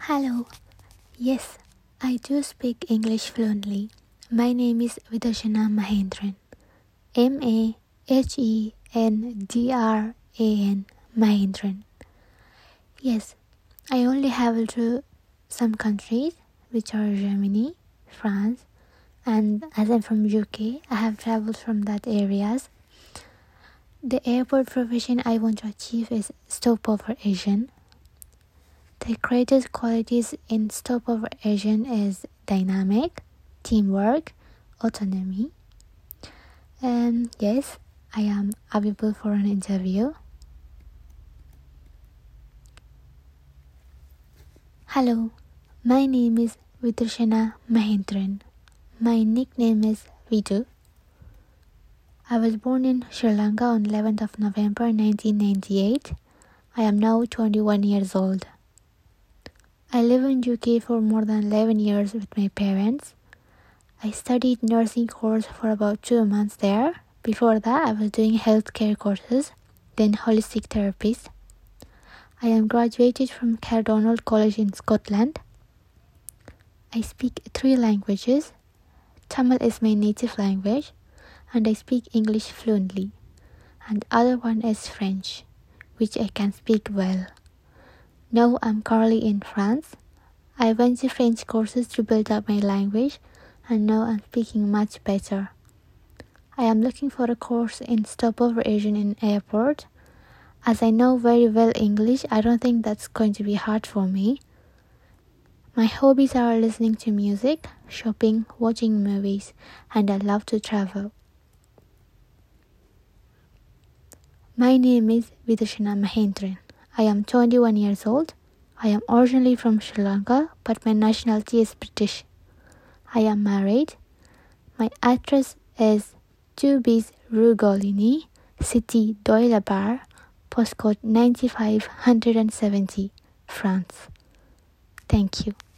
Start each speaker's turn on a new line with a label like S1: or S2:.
S1: Hello. Yes, I do speak English fluently. My name is Vidarshana Mahendran. Mahendran. Mahendran. Yes, I only traveled to some countries, which are Germany, France, and as I'm from UK, I have traveled from that areas. The airport profession I want to achieve is stopover agent. The greatest qualities in stopover agent is dynamic, teamwork, autonomy. Yes, I am available for an interview. Hello, my name is Vidarshana Mahendran. My nickname is Vidu. I was born in Sri Lanka on 11th of November 1998. I am now 21 years old. I live in UK for more than 11 years with my parents. I studied nursing course for about 2 months there. Before that, I was doing healthcare courses, then holistic therapist. I am graduated from Caledonald College in Scotland. I speak 3 languages. Tamil is my native language, and I speak English fluently. And the other one is French, which I can speak well. Now I'm currently in France. I went to French courses to build up my language, and now I'm speaking much better. I am looking for a course in stopover agent in airport. As I know very well English, I don't think that's going to be hard for me. My hobbies are listening to music, shopping, watching movies, and I love to travel. My name is Vidarshana Mahendran. I am 21 years old. I am originally from Sri Lanka, but my nationality is British. I am married. My address is 2B Rue Goligny, City d'Oylebar, postcode 95170, France. Thank you.